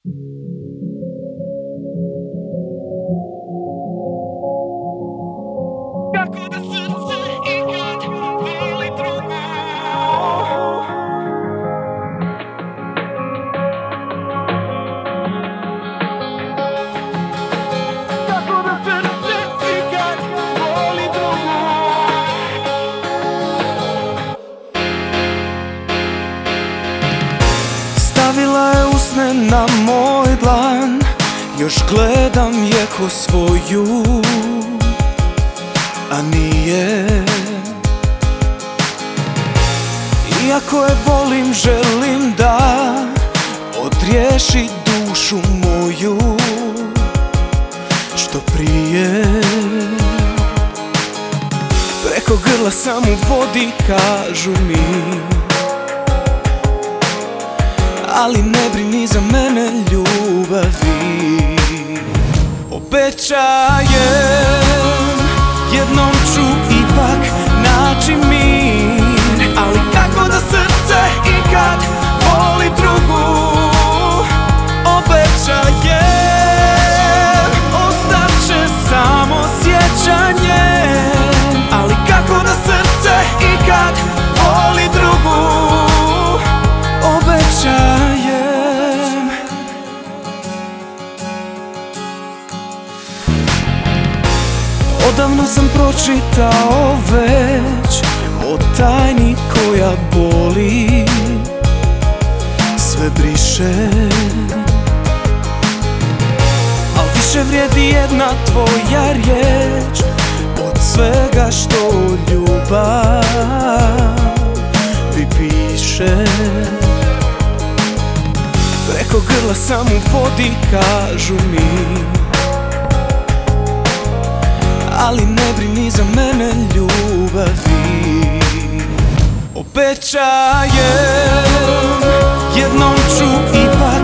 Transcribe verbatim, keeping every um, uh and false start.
Kako da srce ikad voli drugu. Kako da srce ikad voli drugu. Stavila je usne na moj dlan, još gledam je ko svoju, a nije. Iako je volim, želim da odriješi dušu moju što prije. Preko grla sam u vodi, kažu mi, ali ne brini za mene ljubavi. Obećajem, jednom ću ipak naći mir, ali kako da srce ikad voli drugu. Obećajem, ostaće samo sjećanje, ali kako da srce ikad voli drugu. Obećajem. Odavno sam pročitao već o tajni koja boli, sve briše, al više vrijedi jedna tvoja riječ od svega što ljubav ti piše. Preko grla sam u vodi, kažu mi, ali ne brini za mene ljubavi. Obećajem, jednom ću ipak